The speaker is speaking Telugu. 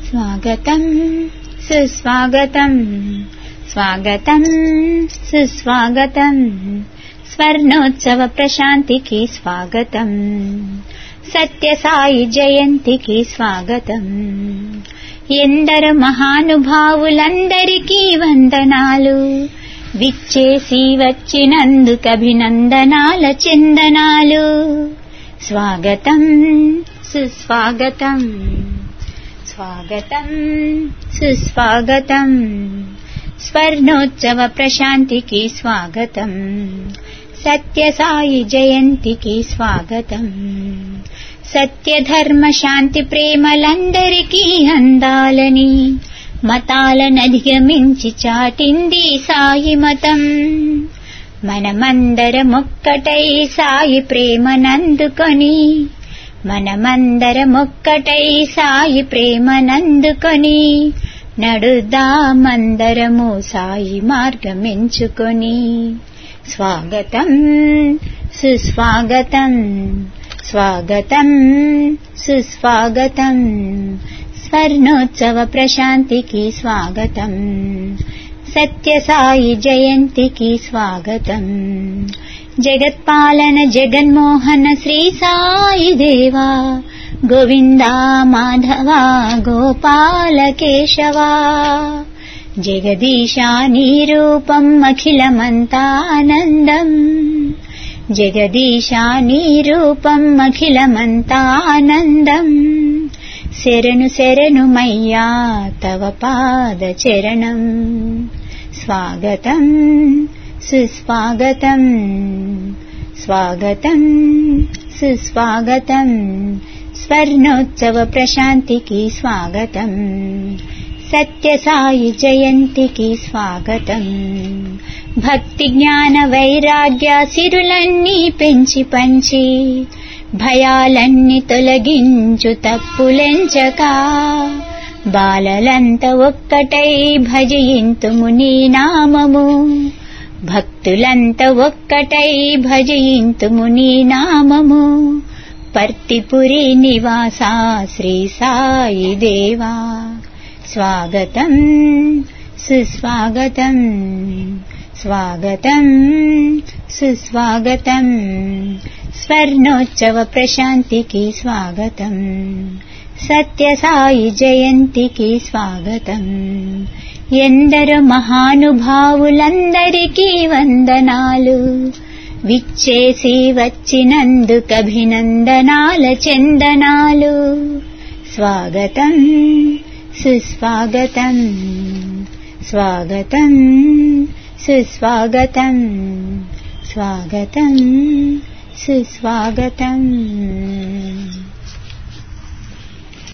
స్వాగతం సుస్వాగతం స్వాగతం సుస్వాగతం స్వర్ణోత్సవ ప్రశాంతికి స్వాగతం సత్య సాయి జయంతికి స్వాగతం ఎందరు మహానుభావులందరికీ వందనాలు విచ్చేసి వచ్చినందుకు అభినందనాల చందనాలు స్వాగతం సుస్వాగతం స్వాగతం సుస్వాగతం స్వర్ణోత్సవ ప్రశాంతికి స్వాగతం సత్య సాయి జయంతికి స్వాగతం సత్య ధర్మ శాంతి ప్రేమలందరికీ అందాలని మతాలనధిగమించి చాటింది సాయి మతం మనమందరమొక్కటై సాయి ప్రేమనందుకొని మనమందరమొక్కటై సాయి ప్రేమనందుకొని నడుదామందరము సాయి మార్గమెంచుకొని స్వాగతం సుస్వాగతం స్వాగతం సుస్వాగతం స్వర్ణోత్సవ ప్రశాంతికి స్వాగతం సత్య సాయి జయంతికి స్వాగతం జగత్పాలన జగన్మోహన శ్రీ సాయి దేవా గోవిందా మాధవా గోపాల కేశవా జగదీశా నీ రూపం అఖిలమంతానందం జగదీశా నీ రూపం అఖిలమంతానందం శరణు శరణు మయ్యా తవ పాద చరణం స్వాగతం సుస్వాగతం స్వాగతం సుస్వాగతం స్వర్ణోత్సవ ప్రశాంతికి స్వాగతం సత్య సాయి జయంతికి స్వాగతం భక్తి జ్ఞాన వైరాగ్య సిరులన్నీ పెంచి పంచి భయాలన్నీ తొలగించు తప్పులెంచక బాలలంత ఒక్కటై భజయింతుము నీ నామము భక్తులంత ఒక్కటై భజయింతుము నీ నామము పర్తిపురి నివాసా శ్రీ సాయి దేవా స్వాగతం సుస్వాగతం స్వాగతం సుస్వాగతం స్వర్ణోత్సవ ప్రశాంతికి స్వాగతం సత్య సాయి జయంతికి స్వాగతం ఎందరు మహానుభావులందరికీ వందనాలు విచ్చేసి వచ్చినందుకు అభినందనాల చందనాలు స్వాగతం సుస్వాగతం స్వాగతం సుస్వాగతం స్వాగతం సుస్వాగతం